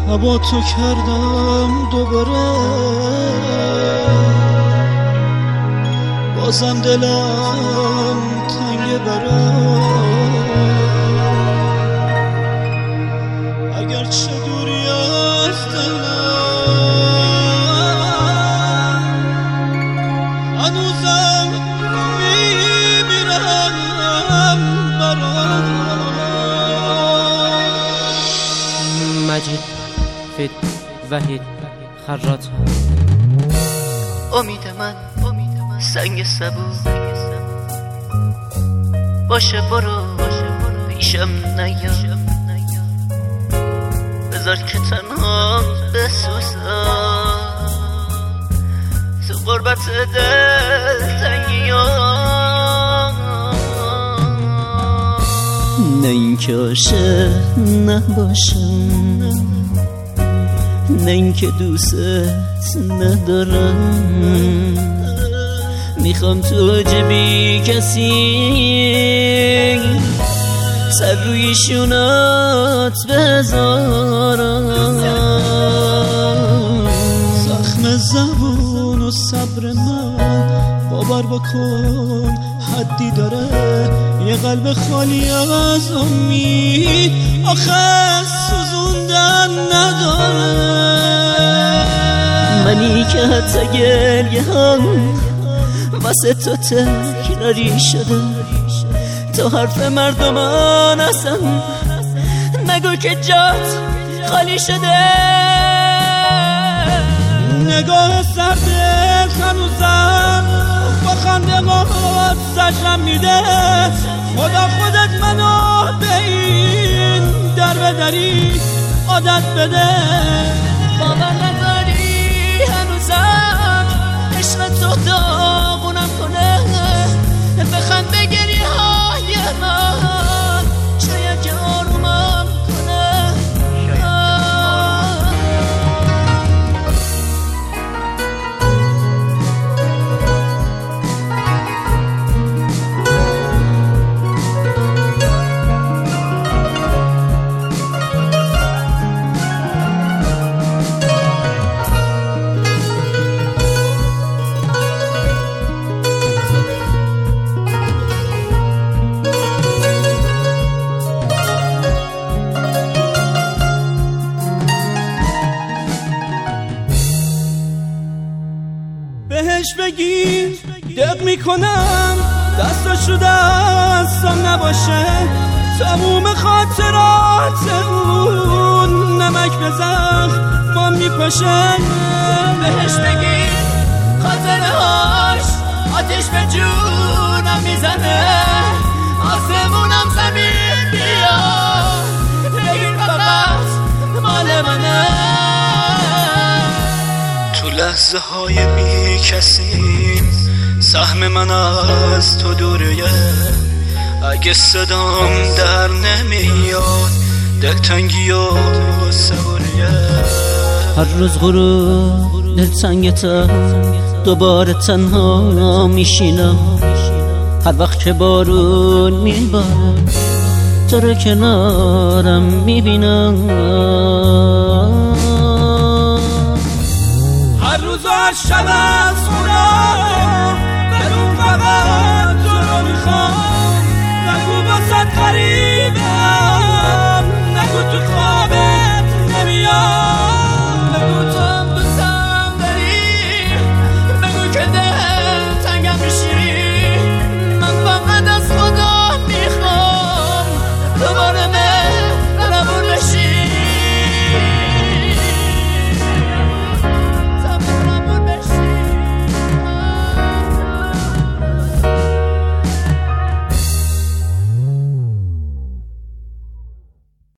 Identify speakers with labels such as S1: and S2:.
S1: با تو کردم دوباره، بازم دلم تنگ برات، اگرچه دوری از دلم هنوزم میمیرم برات.
S2: مجید فید وحید خراط.
S3: امید من سنگ صبور باشه، برو پیشم نیا، بذار که تنها بسوزم تو غربت دلتنگی‌ها.
S4: نه این که عاشق نباشم، نه این که دوست ندارم، میخوام تو جبی کسی سر روی شونات بذارم.
S1: زخم زبون و صبر من باور بکن حدی داره، یه قلب خالی از امید آخه سوزوندن نداره.
S4: منی که حتی گریه هم واسه تو تکراری شده، تو حرف مردمان اصلا نگو که جات خالی شده.
S1: نگاه سرد هنوزم با خنده مات سجم میده، خدا خودت منو به این در بدری عادت بده.
S4: باور نداری هنوزم عشق تو داغونم کنه، بخند به گریه های من شاید که آرومم کنه.
S1: بهش بگی دق میکنم دستاشو دستم نباشه، تموم خاطرات اون نمک به زخمم میپاشه.
S4: بهش بگی خاطره هاش آتیش به جونم میزنه، آسمونم زمین بیا بگیر فقط مال منه.
S1: تو لحظه های بی کسیم سهم من از تو دوره، اگه صدام در نمیاد دلتنگی و صبوریه.
S4: هر روز غروب دلتنگتم دوباره تنها میشینم، هر وقت که بارون میباره تو رو کنارم میبینم.
S1: هر روز از شب از خونم بدون فقط تو رو میخوام، نگو باست غریب